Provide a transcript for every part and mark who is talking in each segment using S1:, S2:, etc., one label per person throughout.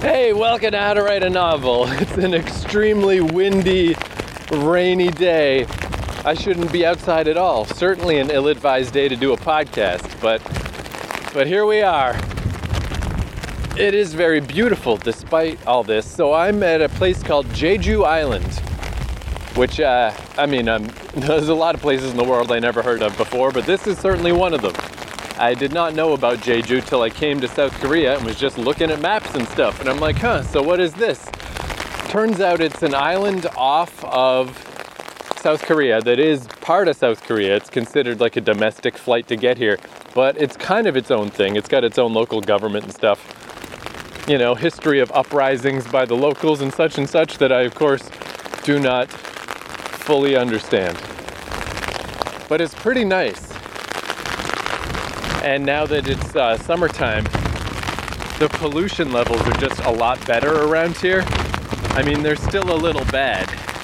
S1: Hey, welcome to How to Write a Novel. It's an extremely windy, rainy day. I shouldn't be outside at all. Certainly an ill-advised day to do a podcast, but here we are. It is very beautiful despite all this. So I'm at a place called Jeju Island, which, there's a lot of places in the world I never heard of before, but this is certainly one of them. I did not know about Jeju till I came to South Korea and was just looking at maps and stuff. And I'm like, so what is this? Turns out it's an island off of South Korea that is part of South Korea. It's considered like a domestic flight to get here, but it's kind of its own thing. It's got its own local government and stuff. You know, history of uprisings by the locals and such that I, of course, do not fully understand. But it's pretty nice. And now that it's summertime, the pollution levels are just a lot better around here. I mean, they're still a little bad,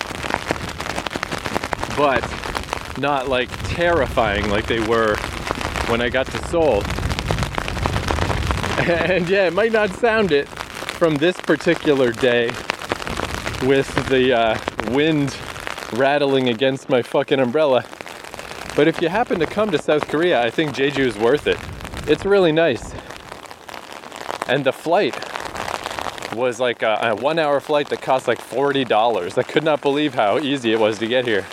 S1: but not like terrifying like they were when I got to Seoul. And yeah, it might not sound it from this particular day with the wind rattling against my fucking umbrella. But if you happen to come to South Korea, I think Jeju is worth it. It's really nice. And the flight was like a 1 hour flight that cost like $40. I could not believe how easy it was to get here.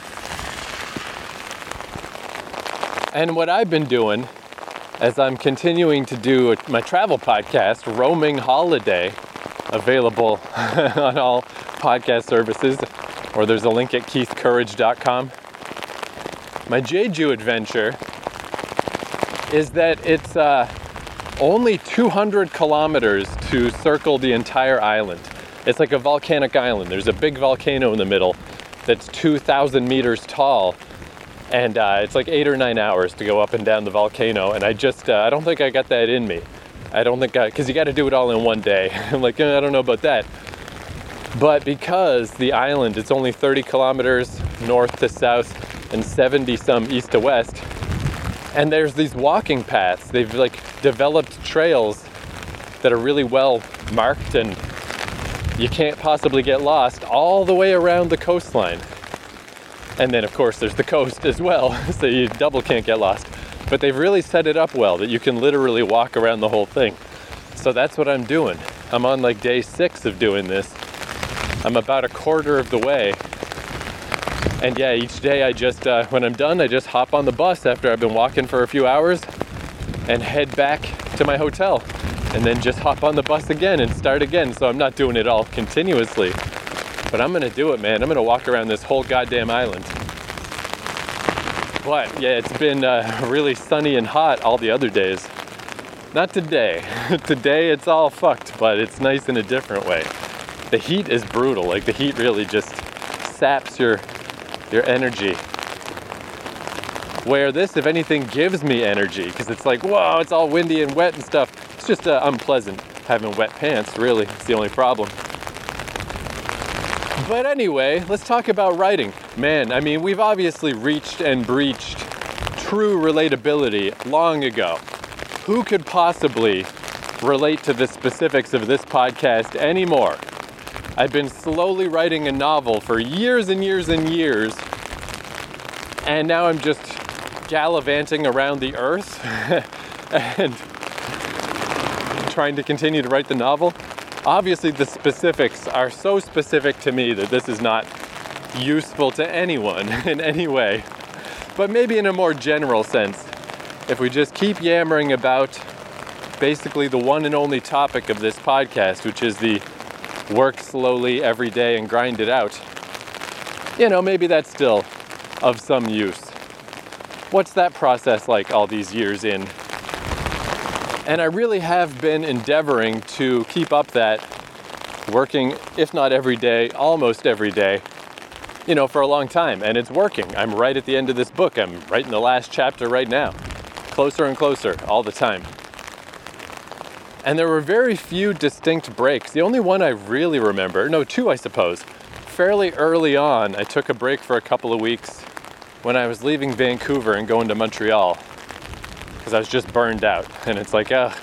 S1: And what I've been doing as I'm continuing to do my travel podcast, Roaming Holiday, available on all podcast services, or there's a link at keithcourage.com. My Jeju adventure is that it's only 200 kilometers to circle the entire island. It's like a volcanic island. There's a big volcano in the middle that's 2,000 meters tall. And it's like 8 or 9 hours to go up and down the volcano. And I don't think I got that in me. Because you got to do it all in one day. I'm like, I don't know about that. But because the island, it's only 30 kilometers north to south and 70 some east to west. And there's these walking paths. They've like developed trails that are really well marked and you can't possibly get lost all the way around the coastline. And then of course there's the coast as well, so you double can't get lost. But they've really set it up well that you can literally walk around the whole thing. So that's what I'm doing. I'm on like day 6 of doing this. I'm about a quarter of the way. And yeah, each day I just, when I'm done, I just hop on the bus after I've been walking for a few hours and head back to my hotel. And then just hop on the bus again and start again. So I'm not doing it all continuously. But I'm gonna do it, man. I'm gonna walk around this whole goddamn island. But yeah, it's been really sunny and hot all the other days. Not today. Today it's all fucked, but it's nice in a different way. The heat is brutal. Like the heat really just saps your energy. Where this, if anything, gives me energy because it's like, whoa, it's all windy and wet and stuff. It's just unpleasant having wet pants, really. It's the only problem. But anyway, let's talk about writing. Man, I mean, we've obviously reached and breached true relatability long ago. Who could possibly relate to the specifics of this podcast anymore? I've been slowly writing a novel for years and years and years, and now I'm just gallivanting around the earth and trying to continue to write the novel. Obviously, the specifics are so specific to me that this is not useful to anyone in any way. But maybe in a more general sense, if we just keep yammering about basically the one and only topic of this podcast, which is the work slowly every day and grind it out, maybe that's still of some use. What's that process like all these years in? And I really have been endeavoring to keep up that, working, if not every day, almost every day, for a long time. And it's working. I'm right at the end of this book. I'm right in the last chapter right now. Closer and closer all the time. And there were very few distinct breaks. The only one I really remember, two I suppose. Fairly early on, I took a break for a couple of weeks when I was leaving Vancouver and going to Montreal. Because I was just burned out. And it's like,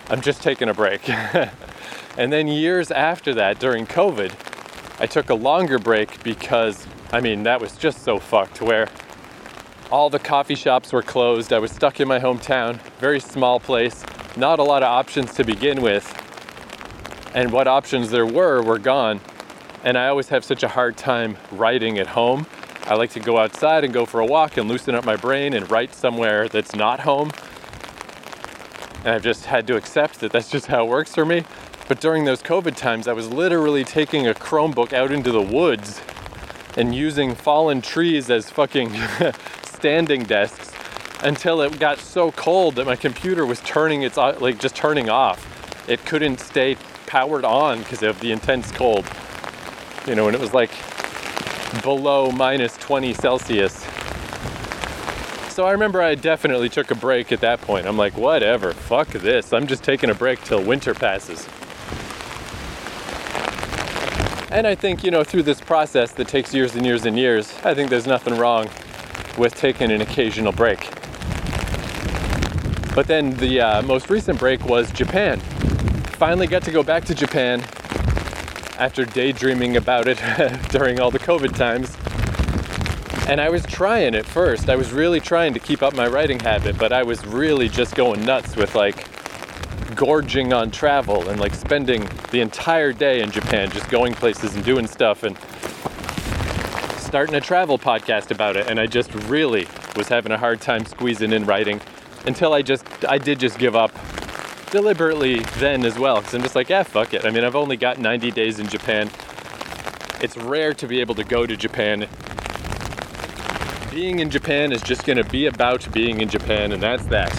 S1: I'm just taking a break. And then years after that, during COVID, I took a longer break because, that was just so fucked, where all the coffee shops were closed. I was stuck in my hometown, very small place, not a lot of options to begin with. And what options there were gone. And I always have such a hard time writing at home. I like to go outside and go for a walk and loosen up my brain and write somewhere that's not home. And I've just had to accept that that's just how it works for me. But during those COVID times, I was literally taking a Chromebook out into the woods and using fallen trees as fucking standing desks until it got so cold that my computer was turning off. It couldn't stay powered on because of the intense cold. And it was like below minus 20 Celsius. So I remember I definitely took a break at that point. I'm like, whatever, fuck this. I'm just taking a break till winter passes. And I think, through this process that takes years and years and years, I think there's nothing wrong with taking an occasional break. But then the most recent break was Japan. Finally got to go back to Japan after daydreaming about it during all the COVID times. And I was trying at first. I was really trying to keep up my writing habit, but I was really just going nuts with gorging on travel and spending the entire day in Japan, just going places and doing stuff and starting a travel podcast about it. And I just really was having a hard time squeezing in writing until I did just give up deliberately then as well. Because I'm just like, yeah, fuck it. I've only got 90 days in Japan. It's rare to be able to go to Japan. Being in Japan is just going to be about being in Japan, and that's that.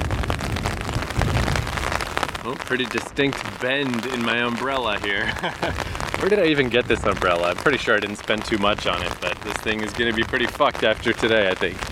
S1: Oh, pretty distinct bend in my umbrella here. Where did I even get this umbrella? I'm pretty sure I didn't spend too much on it, but this thing is going to be pretty fucked after today, I think.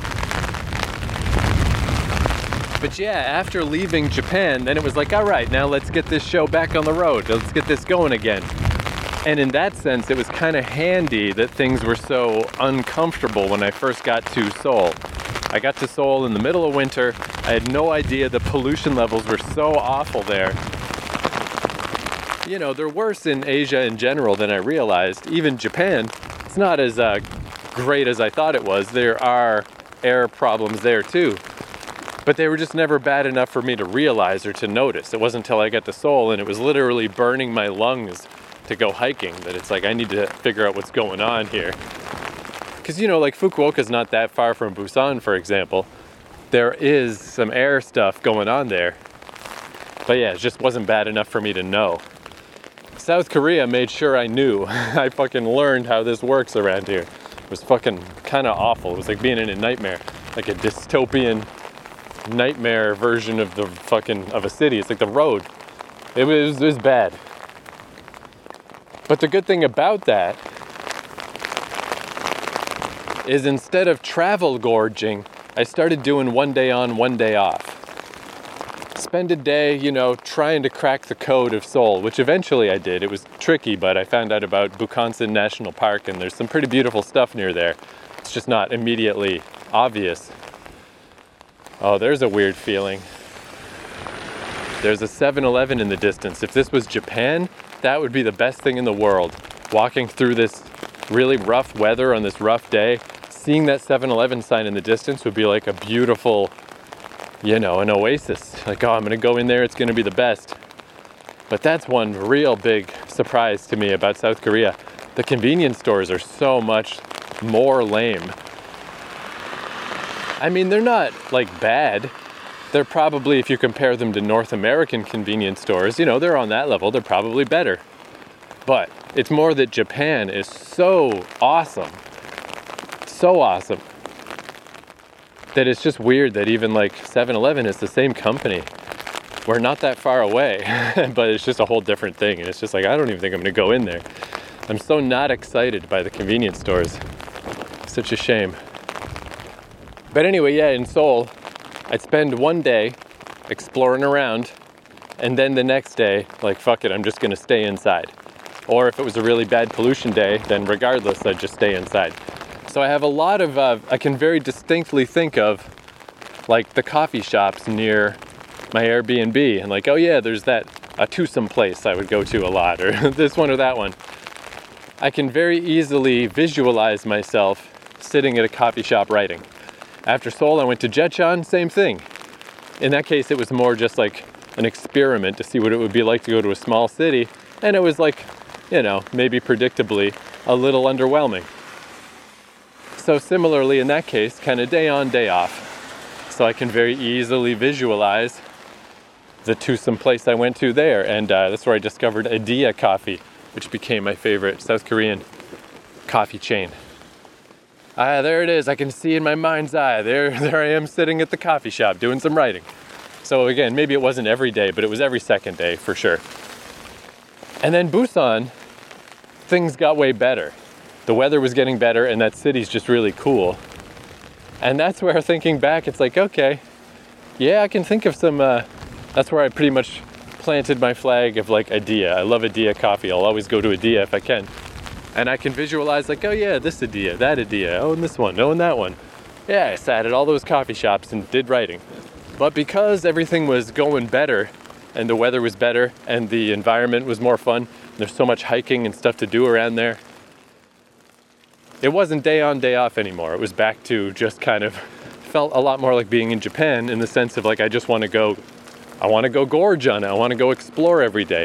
S1: But yeah, after leaving Japan, then it was like, all right, now let's get this show back on the road. Let's get this going again. And in that sense, it was kind of handy that things were so uncomfortable when I first got to Seoul. I got to Seoul in the middle of winter. I had no idea the pollution levels were so awful there. They're worse in Asia in general than I realized. Even Japan, it's not as great as I thought it was. There are air problems there too. But they were just never bad enough for me to realize or to notice. It wasn't until I got to Seoul and it was literally burning my lungs to go hiking that it's like I need to figure out what's going on here. Because, Fukuoka's not that far from Busan, for example. There is some air stuff going on there. But yeah, it just wasn't bad enough for me to know. South Korea made sure I knew. I fucking learned how this works around here. It was fucking kind of awful. It was like being in a nightmare. Like a dystopian nightmare version of of a city. It's like the road. It was bad. But the good thing about that is instead of travel gorging, I started doing one day on, one day off. Spend a day, trying to crack the code of Seoul, which eventually I did. It was tricky, but I found out about Bukhansan National Park, and there's some pretty beautiful stuff near there. It's just not immediately obvious. Oh, there's a weird feeling. There's a 7-Eleven in the distance. If this was Japan, that would be the best thing in the world. Walking through this really rough weather on this rough day, seeing that 7-Eleven sign in the distance would be like a beautiful, an oasis. Like, oh, I'm gonna go in there, it's gonna be the best. But that's one real big surprise to me about South Korea. The convenience stores are so much more lame. They're not bad. They're probably, if you compare them to North American convenience stores, they're on that level, they're probably better. But it's more that Japan is so awesome, that it's just weird that even 7-Eleven is the same company. We're not that far away, but it's just a whole different thing. And it's just I don't even think I'm gonna go in there. I'm so not excited by the convenience stores. Such a shame. But anyway, yeah, in Seoul, I'd spend one day exploring around, and then the next day, fuck it, I'm just gonna stay inside. Or if it was a really bad pollution day, then regardless, I'd just stay inside. So I have a lot of, I can very distinctly think of, the coffee shops near my Airbnb and like, oh yeah, there's that a twosome place I would go to a lot, or this one or that one. I can very easily visualize myself sitting at a coffee shop writing. After Seoul, I went to Jecheon, same thing. In that case, it was more just like an experiment to see what it would be like to go to a small city, and it was like, maybe predictably a little underwhelming. So similarly in that case, kind of day on, day off. So I can very easily visualize the twosome place I went to there, and that's where I discovered Adiya Coffee, which became my favorite South Korean coffee chain. There it is. I can see in my mind's eye. There I am sitting at the coffee shop doing some writing. So again, maybe it wasn't every day, but it was every second day for sure. And then Busan, things got way better. The weather was getting better, and that city's just really cool. And that's where, thinking back, it's like, okay, yeah, I can think of some, that's where I pretty much planted my flag of like Adiya. I love Adiya coffee. I'll always go to Adiya if I can. And I can visualize like, oh yeah, this Adiya, that Adiya, oh and this one, oh and that one. Yeah, I sat at all those coffee shops and did writing. But because everything was going better, and the weather was better, and the environment was more fun, there's so much hiking and stuff to do around there, it wasn't day on, day off anymore. It was back to just kind of, felt a lot more like being in Japan in the sense of like, I want to go gorge on it. I want to go explore every day.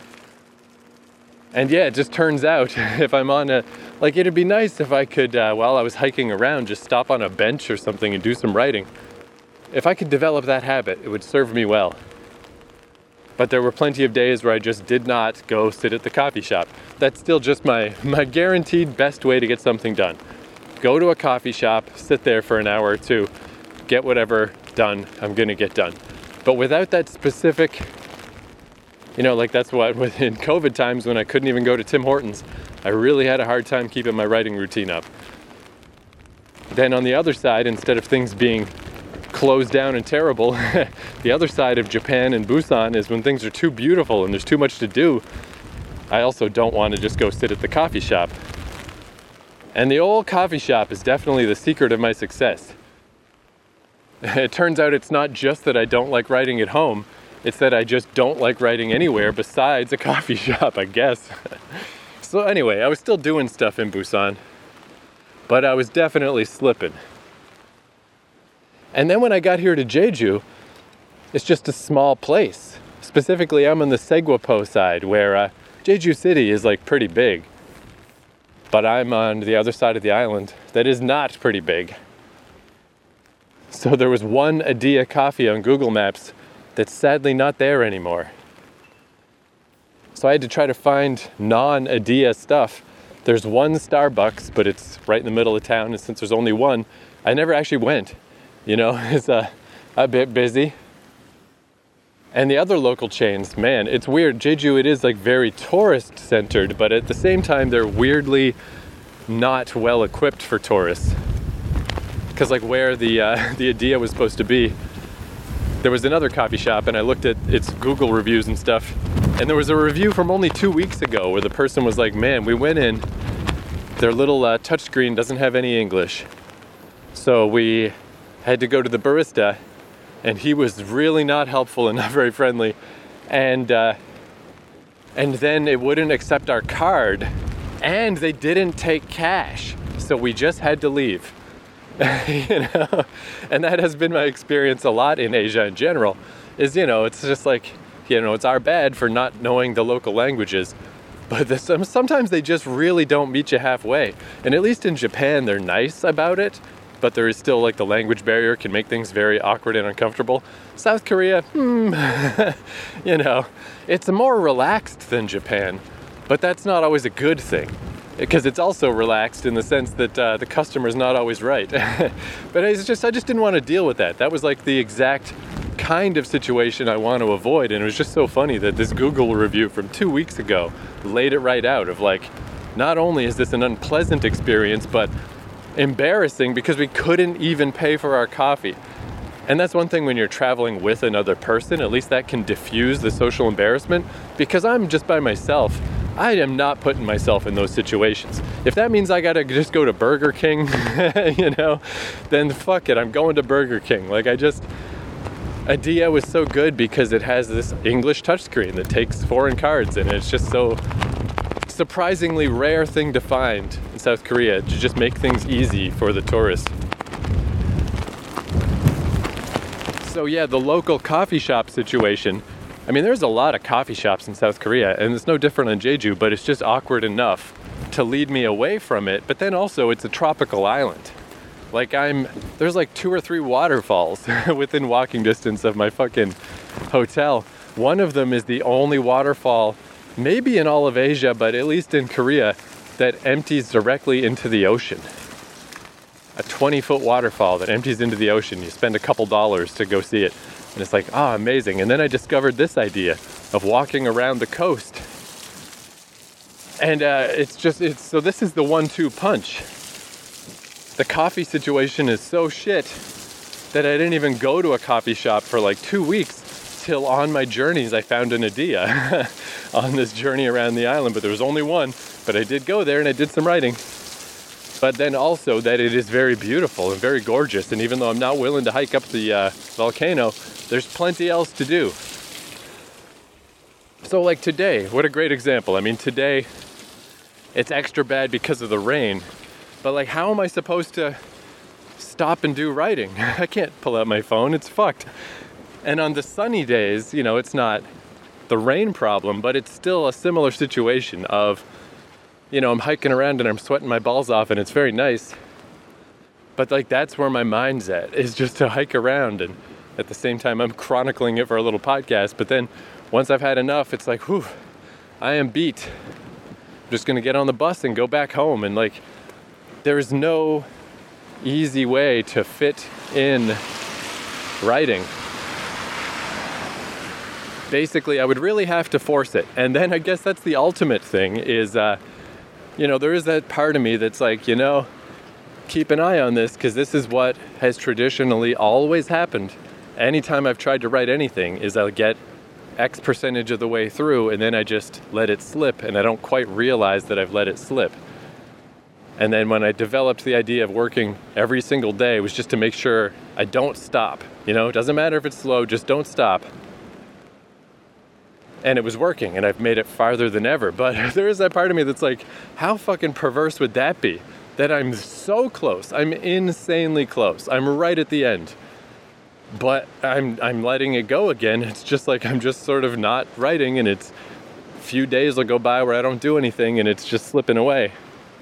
S1: And yeah, it just turns out if I'm on it'd be nice if I could, while I was hiking around, just stop on a bench or something and do some writing. If I could develop that habit, it would serve me well. But there were plenty of days where I just did not go sit at the coffee shop. That's still just my guaranteed best way to get something done. Go to a coffee shop, sit there for an hour or two, get whatever done I'm gonna get done. But without that specific, that's what, in COVID times when I couldn't even go to Tim Hortons, I really had a hard time keeping my writing routine up. Then on the other side, instead of things being closed down and terrible, the other side of Japan and Busan is when things are too beautiful and there's too much to do, I also don't want to just go sit at the coffee shop. And the old coffee shop is definitely the secret of my success. It turns out it's not just that I don't like writing at home, it's that I just don't like writing anywhere besides a coffee shop, I guess. So anyway, I was still doing stuff in Busan, but I was definitely slipping. And then when I got here to Jeju, it's just a small place. Specifically, I'm on the Segwapo side, where Jeju City is like pretty big. But I'm on the other side of the island that is not pretty big. So there was one Adiya Coffee on Google Maps that's sadly not there anymore. So I had to try to find non-Adiya stuff. There's one Starbucks, but it's right in the middle of town, and since there's only one, I never actually went. It's a bit busy. And the other local chains, man, it's weird. Jeju, it is like very tourist-centered, but at the same time, they're weirdly not well equipped for tourists. Because like where the Adiya was supposed to be, there was another coffee shop, and I looked at its Google reviews and stuff, and there was a review from only 2 weeks ago where the person was like, man, we went in, their little touchscreen doesn't have any English. So we had to go to the barista, and he was really not helpful and not very friendly. And then it wouldn't accept our card, and they didn't take cash. So we just had to leave. And that has been my experience a lot in Asia in general, is, it's just like, it's our bad for not knowing the local languages. But sometimes they just really don't meet you halfway. And at least in Japan, they're nice about it. But there is still like the language barrier can make things very awkward and uncomfortable. South Korea, it's more relaxed than Japan, but that's not always a good thing because it's also relaxed in the sense that the customer's not always right. But I just didn't want to deal with that. That was like the exact kind of situation I want to avoid. And it was just so funny that this Google review from 2 weeks ago laid it right out of like, not only is this an unpleasant experience, but embarrassing because we couldn't even pay for our coffee. And that's one thing when you're traveling with another person, at least that can diffuse the social embarrassment. Because I'm just by myself, I am not putting myself in those situations. If that means I gotta just go to Burger King, then fuck it, I'm going to Burger King. Like Adia was so good because it has this English touchscreen that takes foreign cards, and it's just so surprisingly rare thing to find in South Korea, to just make things easy for the tourist. So yeah, the local coffee shop situation, I mean, there's a lot of coffee shops in South Korea, and it's no different in Jeju, but it's just awkward enough to lead me away from it. But then also it's a tropical island. Like there's like 2 or 3 waterfalls within walking distance of my fucking hotel. One of them is the only waterfall, maybe in all of Asia, but at least in Korea, that empties directly into the ocean. A 20-foot waterfall that empties into the ocean. You spend a couple dollars to go see it. And it's like, amazing. And then I discovered this idea of walking around the coast. And so this is the 1-2 punch. The coffee situation is so shit that I didn't even go to a coffee shop for like 2 weeks till on my journeys I found an idea on this journey around the island. But there was only one, but I did go there and I did some writing. But then also that it is very beautiful and very gorgeous. And even though I'm not willing to hike up the volcano, there's plenty else to do. So like today, what a great example. I mean, today it's extra bad because of the rain. But like, how am I supposed to stop and do writing? I can't pull out my phone, it's fucked. And on the sunny days, it's not the rain problem, but it's still a similar situation of, I'm hiking around and I'm sweating my balls off and it's very nice. But like, that's where my mind's at, is just to hike around. And at the same time, I'm chronicling it for a little podcast. But then once I've had enough, it's like, whew, I am beat. I'm just gonna get on the bus and go back home. And like, there's no easy way to fit in writing. Basically, I would really have to force it. And then I guess that's the ultimate thing is, there is that part of me that's like, keep an eye on this, because this is what has traditionally always happened. Anytime I've tried to write anything is I'll get X percentage of the way through and then I just let it slip and I don't quite realize that I've let it slip. And then when I developed the idea of working every single day, it was just to make sure I don't stop. It doesn't matter if it's slow, just don't stop. And it was working, and I've made it farther than ever. But there is that part of me that's like, how fucking perverse would that be? That I'm so close. I'm insanely close. I'm right at the end. But I'm letting it go again. It's just like I'm just sort of not writing, and it's a few days will go by where I don't do anything, and it's just slipping away.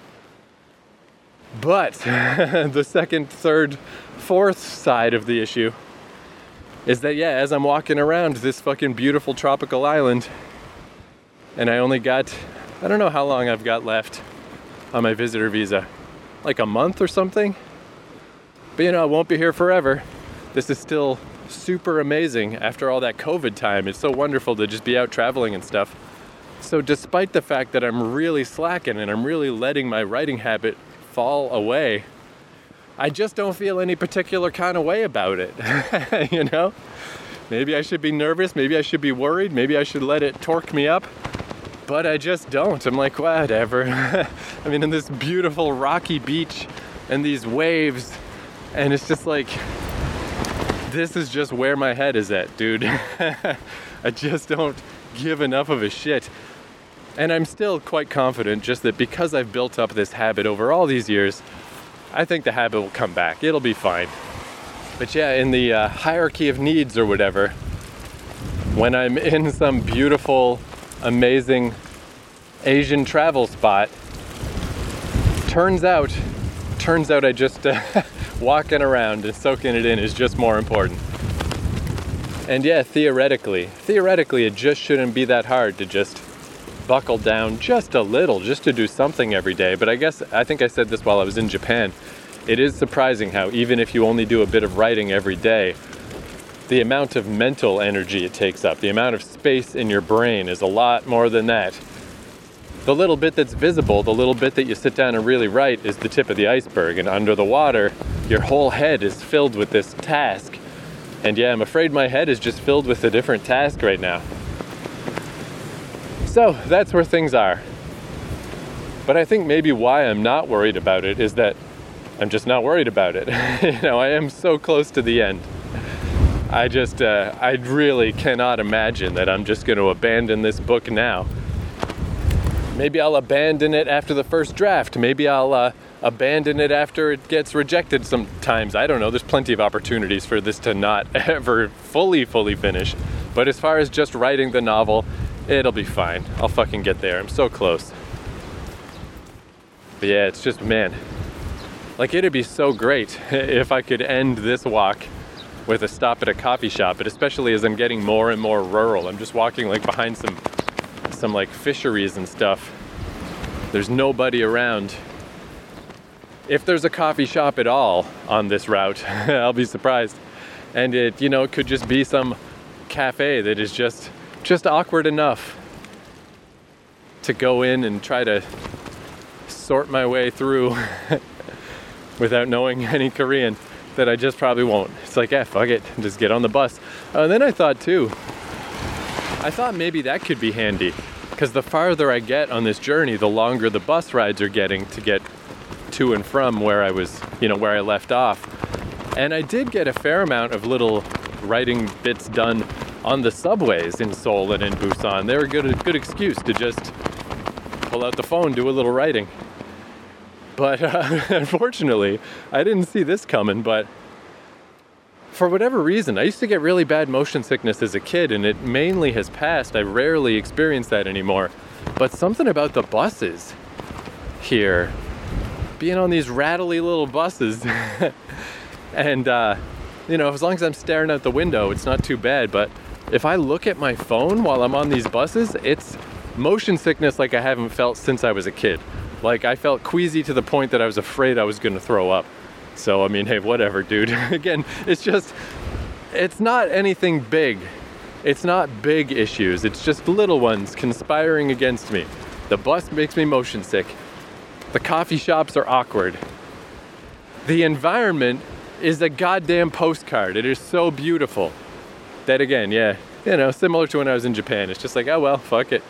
S1: But the second, third, fourth side of the issue is that, as I'm walking around this fucking beautiful tropical island, and I only got, I don't know how long I've got left on my visitor visa, like a month or something. But I won't be here forever. This is still super amazing after all that COVID time. It's so wonderful to just be out traveling and stuff. So despite the fact that I'm really slacking and I'm really letting my writing habit fall away, I just don't feel any particular kind of way about it. Maybe I should be nervous, maybe I should be worried, maybe I should let it torque me up, but I just don't. I'm like, whatever. I mean, in this beautiful rocky beach and these waves, and it's just like, this is just where my head is at, dude. I just don't give enough of a shit. And I'm still quite confident just that because I've built up this habit over all these years, I think the habit will come back. It'll be fine. But in the hierarchy of needs or whatever, when I'm in some beautiful, amazing Asian travel spot, turns out I just walking around and soaking it in is just more important. And theoretically, it just shouldn't be that hard to just buckle down just a little, just to do something every day. But I think I said this while I was in Japan. It is surprising how even if you only do a bit of writing every day, the amount of mental energy it takes up, the amount of space in your brain is a lot more than that. The little bit that's visible, the little bit that you sit down and really write is the tip of the iceberg. And under the water, your whole head is filled with this task. And I'm afraid my head is just filled with a different task right now. So that's where things are. But I think maybe why I'm not worried about it is that I'm just not worried about it. I am so close to the end. I really cannot imagine that I'm just going to abandon this book now. Maybe I'll abandon it after the first draft. Maybe I'll abandon it after it gets rejected sometimes. I don't know. There's plenty of opportunities for this to not ever fully finish. But as far as just writing the novel, it'll be fine. I'll fucking get there. I'm so close. But yeah, it's just, man, like it'd be so great if I could end this walk with a stop at a coffee shop, but especially as I'm getting more and more rural. I'm just walking like behind some like fisheries and stuff. There's nobody around. If there's a coffee shop at all on this route, I'll be surprised. And it, could just be some cafe that is just awkward enough to go in and try to sort my way through without knowing any Korean, that I just probably won't. It's like, fuck it, just get on the bus. And then I thought maybe that could be handy, because the farther I get on this journey, the longer the bus rides are getting to get to and from where I was, where I left off. And I did get a fair amount of little writing bits done on the subways in Seoul and in Busan. They were a good excuse to just pull out the phone, do a little writing. But unfortunately, I didn't see this coming, but for whatever reason, I used to get really bad motion sickness as a kid, and it mainly has passed. I rarely experience that anymore. But something about the buses here, being on these rattly little buses, and, as long as I'm staring out the window, it's not too bad. But if I look at my phone while I'm on these buses, it's motion sickness like I haven't felt since I was a kid. Like, I felt queasy to the point that I was afraid I was going to throw up. So, I mean, hey, whatever, dude. Again, it's not anything big. It's not big issues. It's just little ones conspiring against me. The bus makes me motion sick. The coffee shops are awkward. The environment is a goddamn postcard. It is so beautiful. That, again, yeah, similar to when I was in Japan. It's just like, oh, well, fuck it.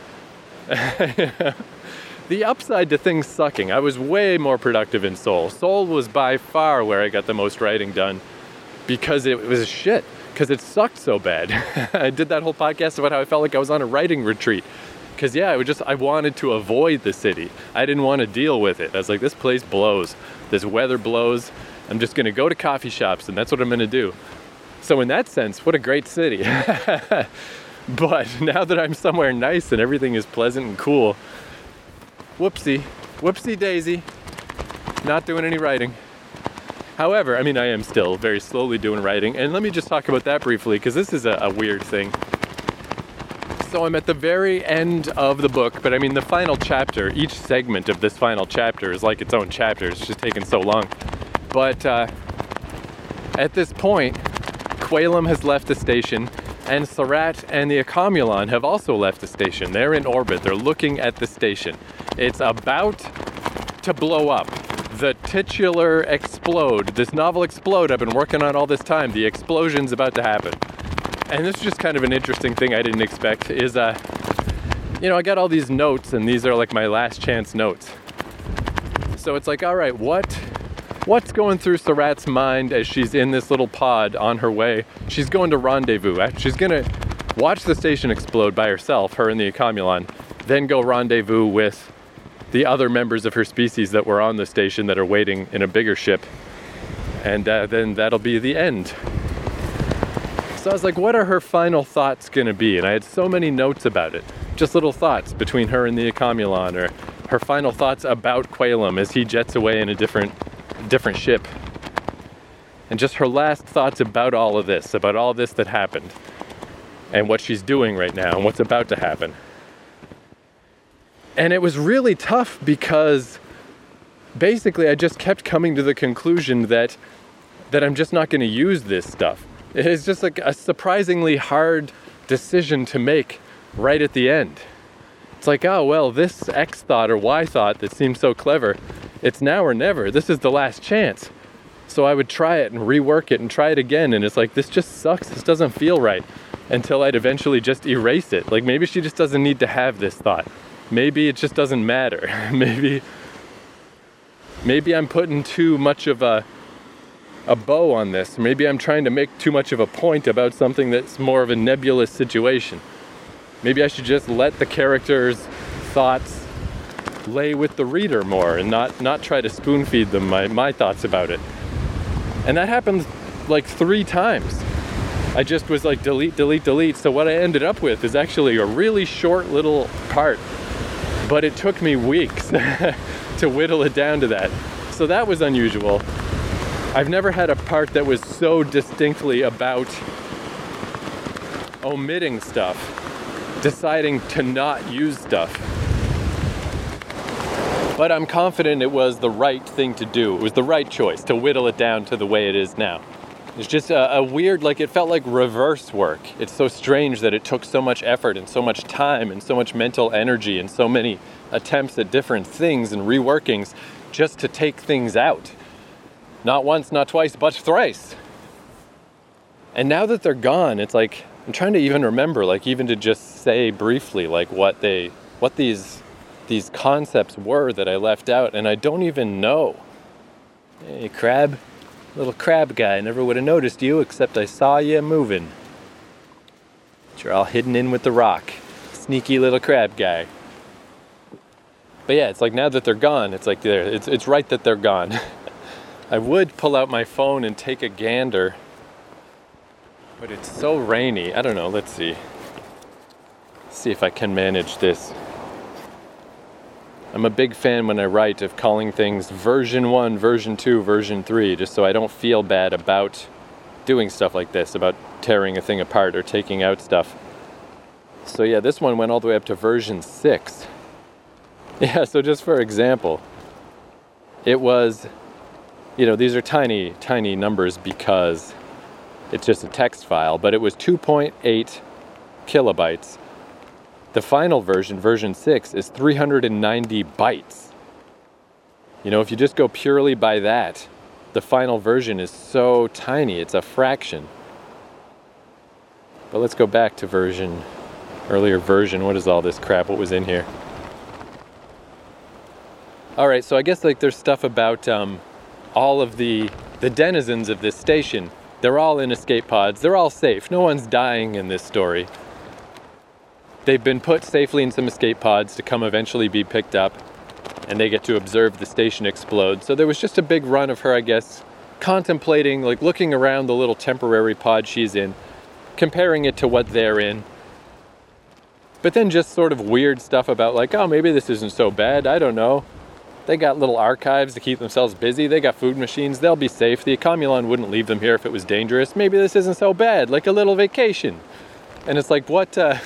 S1: The upside to things sucking, I was way more productive in Seoul. Seoul was by far where I got the most writing done, because it was shit, because it sucked so bad. I did that whole podcast about how I felt like I was on a writing retreat, because I wanted to avoid the city. I didn't want to deal with it. I was like, this place blows. This weather blows. I'm just going to go to coffee shops, and that's what I'm going to do. So in that sense, what a great city. But now that I'm somewhere nice and everything is pleasant and cool, whoopsie daisy, not doing any writing. However, I am still very slowly doing writing, and let me just talk about that briefly, because this is a weird thing. So I'm at the very end of the book, but the final chapter, each segment of this final chapter is like its own chapter. It's just taken so long. But at this point, Kwalum has left the station, and Sarat and the Akamulon have also left the station. They're in orbit. They're looking at the station. It's about to blow up. The titular explode. This novel Explode I've been working on all this time. The explosion's about to happen. And this is just kind of an interesting thing I didn't expect is, I got all these notes, and these are like my last chance notes. So it's like, all right, what's going through Sarat's mind as she's in this little pod on her way? She's going to rendezvous. She's going to watch the station explode by herself, her and the Akamulon, then go rendezvous with the other members of her species that were on the station that are waiting in a bigger ship. And then that'll be the end. So I was like, what are her final thoughts going to be? And I had so many notes about it. Just little thoughts between her and the Akamulon, or her final thoughts about Kwalum as he jets away in a different ship. And just her last thoughts about all of this that happened. And what she's doing right now and what's about to happen. And it was really tough because basically I just kept coming to the conclusion that I'm just not going to use this stuff. It's just like a surprisingly hard decision to make right at the end. It's like, oh, well, this X thought or Y thought that seemed so clever, it's now or never. This is the last chance. So I would try it and rework it and try it again. And it's like, this just sucks. This doesn't feel right. Until I'd eventually just erase it. Like, maybe she just doesn't need to have this thought. Maybe it just doesn't matter. Maybe I'm putting too much of a a bow on this. Maybe I'm trying to make too much of a point about something that's more of a nebulous situation. Maybe I should just let the character's thoughts lay with the reader more and not try to spoon feed them my thoughts about it. And that happened like 3 times. I just was like delete, delete, delete. So what I ended up with is actually a really short little part, but it took me weeks to whittle it down to that. So that was unusual. I've never had a part that was so distinctly about omitting stuff, deciding to not use stuff. But I'm confident it was the right thing to do. It was the right choice to whittle it down to the way it is now. It's just a weird, like it felt like reverse work. It's so strange that it took so much effort and so much time and so much mental energy and so many attempts at different things and reworkings just to take things out. Not once, not twice, but thrice. And now that they're gone, it's like, I'm trying to even remember, like even to just say briefly, like what these concepts were that I left out, and I don't even know. Hey, crab. Little crab guy, never would have noticed you except I saw you moving. You're all hidden in with the rock. Sneaky little crab guy. But yeah, it's like now that they're gone, it's like it's right that they're gone. I would pull out my phone and take a gander, but it's so rainy. I don't know, let's see. See if I can manage this. I'm a big fan when I write of calling things version 1, version 2, version 3, just so I don't feel bad about doing stuff like this, about tearing a thing apart or taking out stuff. So yeah, this one went all the way up to version 6. Yeah, so just for example, it was, these are tiny, tiny numbers because it's just a text file, but it was 2.8 kilobytes. The final version, version 6, is 390 bytes. If you just go purely by that, the final version is so tiny, it's a fraction. But let's go back to earlier version. What is all this crap? What was in here? Alright, so I guess there's stuff about all of the denizens of this station. They're all in escape pods. They're all safe. No one's dying in this story. They've been put safely in some escape pods to come eventually be picked up, and they get to observe the station explode. So there was just a big run of her, I guess, contemplating, looking around the little temporary pod she's in, comparing it to what they're in. But then just sort of weird stuff about oh, maybe this isn't so bad, I don't know. They got little archives to keep themselves busy, they got food machines, they'll be safe. The Ecomulan wouldn't leave them here if it was dangerous. Maybe this isn't so bad, like a little vacation. And it's like,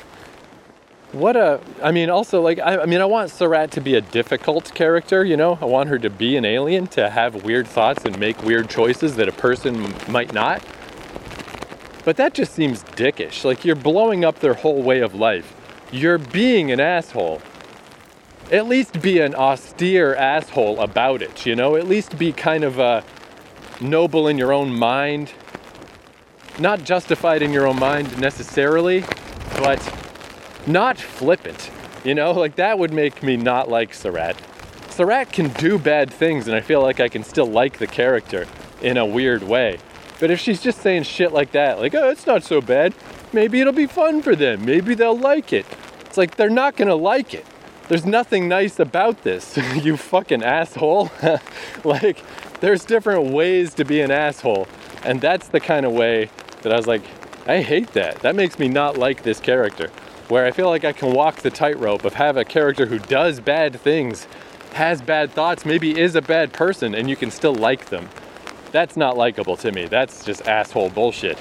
S1: I want Surratt to be a difficult character, I want her to be an alien, to have weird thoughts and make weird choices that a person might not. But that just seems dickish. You're blowing up their whole way of life. You're being an asshole. At least be an austere asshole about it, At least be kind of noble in your own mind. Not justified in your own mind necessarily, but not flippant, that would make me not like Surratt. Surratt can do bad things, and I feel like I can still like the character in a weird way. But if she's just saying shit like that, oh, it's not so bad, maybe it'll be fun for them, maybe they'll like it. It's like, they're not gonna like it. There's nothing nice about this, you fucking asshole. There's different ways to be an asshole, and that's the kind of way that I was like, I hate that. That makes me not like this character. Where I feel like I can walk the tightrope of have a character who does bad things, has bad thoughts, maybe is a bad person, and you can still like them. That's not likable to me. That's just asshole bullshit.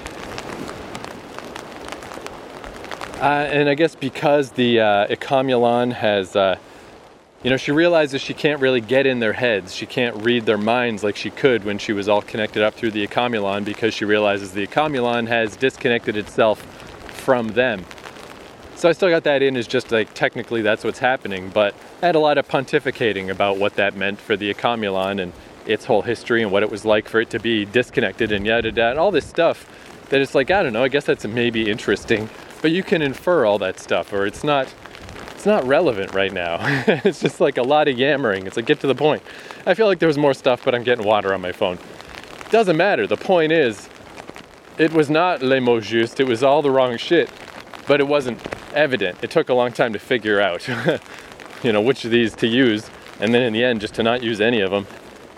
S1: And I guess because the Ecomulan has, she realizes she can't really get in their heads. She can't read their minds like she could when she was all connected up through the Ecomulan, because she realizes the Ecomulan has disconnected itself from them. So I still got that in as just technically that's what's happening, but I had a lot of pontificating about what that meant for the Ecomulan and its whole history and what it was like for it to be disconnected and yada yada, and all this stuff that it's I don't know, I guess that's maybe interesting, but you can infer all that stuff, or it's not relevant right now. It's just a lot of yammering. It's get to the point. I feel like there was more stuff, but I'm getting water on my phone. Doesn't matter. The point is, it was not les mots justes. It was all the wrong shit, but it wasn't evident. It took a long time to figure out, which of these to use, and then in the end, just to not use any of them.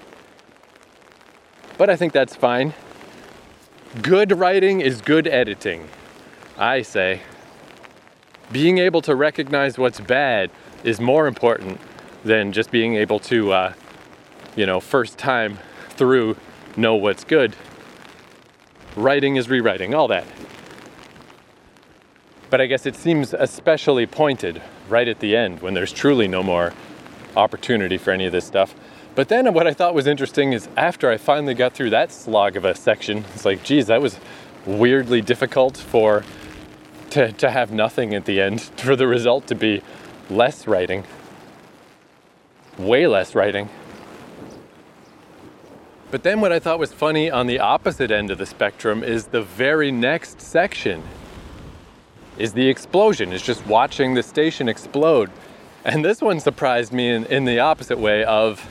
S1: But I think that's fine. Good writing is good editing, I say. Being able to recognize what's bad is more important than just being able to, first time through know what's good. Writing is rewriting, all that. But I guess it seems especially pointed right at the end when there's truly no more opportunity for any of this stuff. But then what I thought was interesting is after I finally got through that slog of a section, it's like, geez, that was weirdly difficult to have nothing at the end, for the result to be less writing. Way less writing. But then what I thought was funny on the opposite end of the spectrum is the very next section is the explosion, is just watching the station explode. And this one surprised me in the opposite way of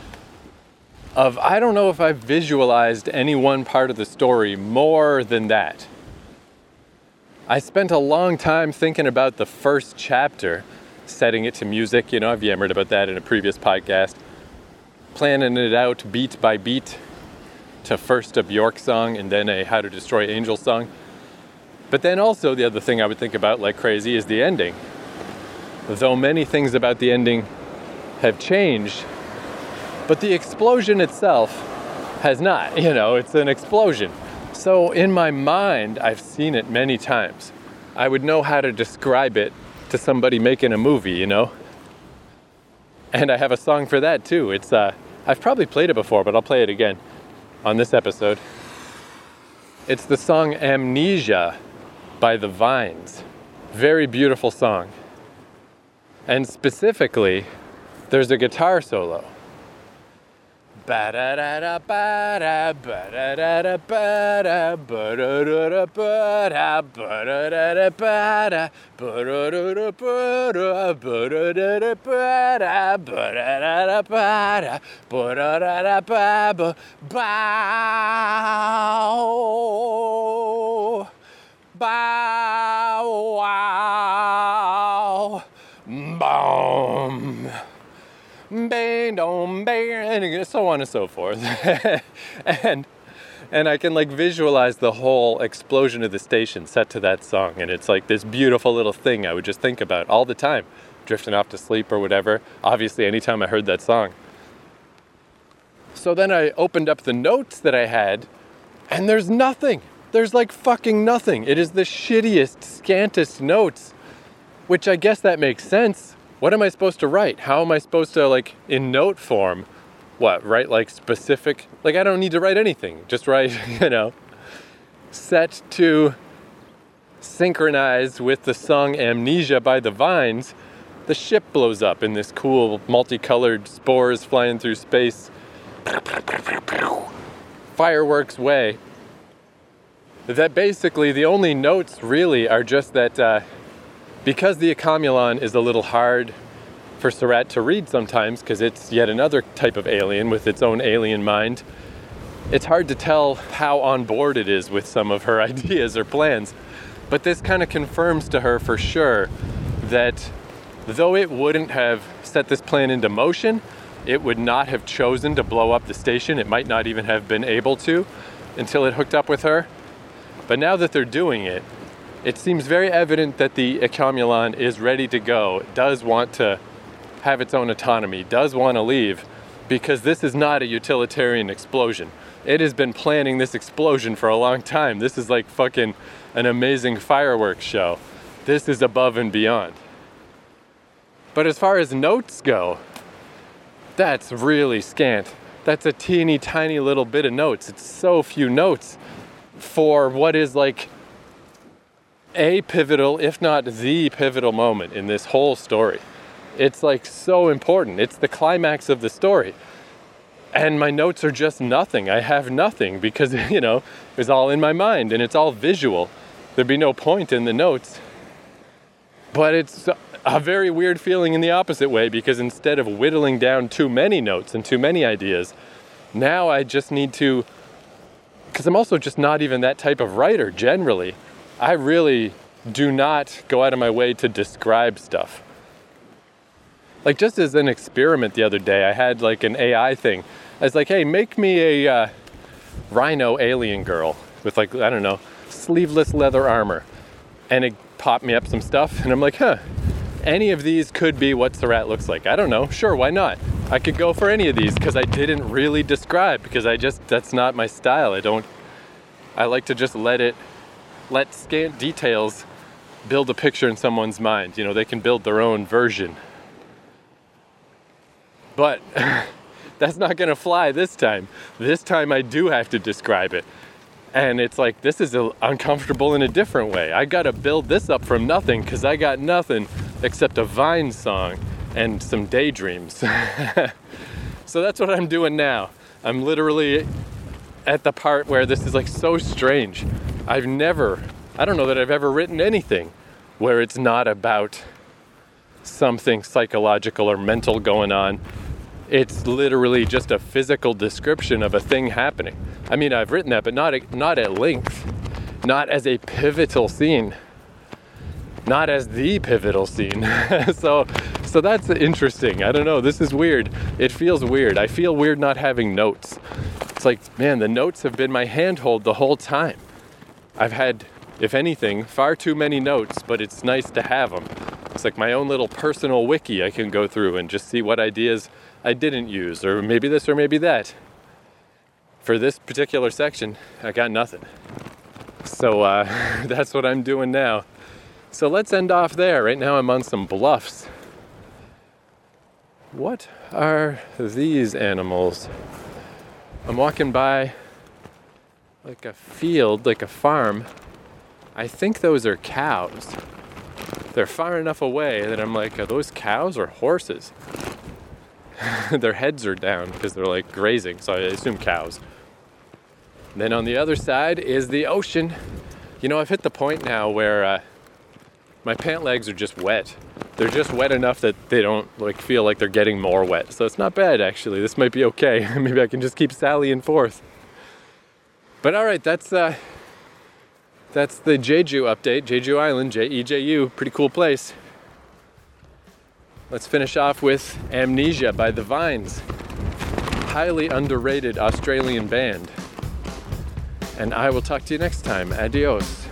S1: I don't know if I've visualized any one part of the story more than that. I spent a long time thinking about the first chapter, setting it to music, I've yammered about that in a previous podcast, planning it out beat by beat to first a Bjork song and then a How to Destroy Angels song. But then also the other thing I would think about like crazy is the ending. Though many things about the ending have changed, but the explosion itself has not, it's an explosion. So in my mind, I've seen it many times. I would know how to describe it to somebody making a movie, And I have a song for that too. It's I've probably played it before, but I'll play it again on this episode. It's the song Amnesia by The Vines. Very beautiful song. And specifically, there's a guitar solo. Ba-da-da-da, ba-da, ba-da-da-da, ba-da, ba-da-da-da, ba-da, ba-da-da-da, ba-da, ba-da-da-da, ba-da, ba-da-da-da, ba-da, ba-da-da-da, ba-da, ba-da-da-da, ba-ba, bow, bow, wow, boom. Bang, dong, bang, and so on and so forth. and I can visualize the whole explosion of the station set to that song, and it's like this beautiful little thing I would just think about all the time, drifting off to sleep or whatever. Obviously, anytime I heard that song. So then I opened up the notes that I had, and there's nothing. There's fucking nothing. It is the shittiest, scantest notes, which I guess that makes sense. What am I supposed to write? How am I supposed to, in note form, write specific? I don't need to write anything. Just write, set to synchronize with the song Amnesia by The Vines. The ship blows up in this cool, multicolored spores flying through space. Fireworks way. That basically the only notes really are just that because the Ecomulon is a little hard for Surratt to read sometimes because it's yet another type of alien with its own alien mind, it's hard to tell how on board it is with some of her ideas or plans. But this kind of confirms to her for sure that though it wouldn't have set this plan into motion, it would not have chosen to blow up the station. It might not even have been able to until it hooked up with her. But now that they're doing it, it seems very evident that the Ecomulon is ready to go. It does want to have its own autonomy, does want to leave, because this is not a utilitarian explosion. It has been planning this explosion for a long time. This is fucking an amazing fireworks show. This is above and beyond. But as far as notes go, that's really scant. That's a teeny tiny little bit of notes. It's so few notes for what is a pivotal, if not the pivotal moment in this whole story. It's so important. It's the climax of the story. And my notes are just nothing. I have nothing because, it's all in my mind and it's all visual. There'd be no point in the notes. But it's a very weird feeling in the opposite way because instead of whittling down too many notes and too many ideas, now I just need to because I'm also just not even that type of writer generally. I really do not go out of my way to describe stuff. Like, just as an experiment the other day, I had like an AI thing. I was like, hey, make me a rhino alien girl with, like, I don't know, sleeveless leather armor. And it popped me up some stuff, and I'm like, any of these could be what Surratt looks like. I don't know, sure, why not? I could go for any of these, because I didn't really describe, because that's not my style. I like to just let scant details build a picture in someone's mind. You know, they can build their own version. But that's not going to fly this time. This time I do have to describe it. And it's like, this is uncomfortable in a different way. I got to build this up from nothing, because I got nothing except a Vine song and some daydreams. So that's what I'm doing now. I'm literally at the part where this is like so strange. I don't know that I've ever written anything where it's not about something psychological or mental going on. It's literally just a physical description of a thing happening. I mean, I've written that, but not at length, not as a pivotal scene, not as the pivotal scene. So that's interesting. I don't know. This is weird. It feels weird. I feel weird not having notes. It's like, man, the notes have been my handhold the whole time. I've had, if anything, far too many notes, but it's nice to have them. It's like my own little personal wiki I can go through and just see what ideas I didn't use, or maybe this or maybe that. For this particular section, I got nothing. So that's what I'm doing now. So let's end off there. Right now I'm on some bluffs. What are these animals? I'm walking by like a field, like a farm. I think those are cows. They're far enough away that I'm like, are those cows or horses? Their heads are down because they're like grazing, so I assume cows. Then on the other side is the ocean. You know, I've hit the point now where my pant legs are just wet. They're just wet enough that they don't like feel like they're getting more wet. So it's not bad, actually. This might be okay. Maybe I can just keep sallying forth. But all right, that's the Jeju update. Jeju Island, Jeju, pretty cool place. Let's finish off with Amnesia by The Vines. Highly underrated Australian band. And I will talk to you next time. Adios.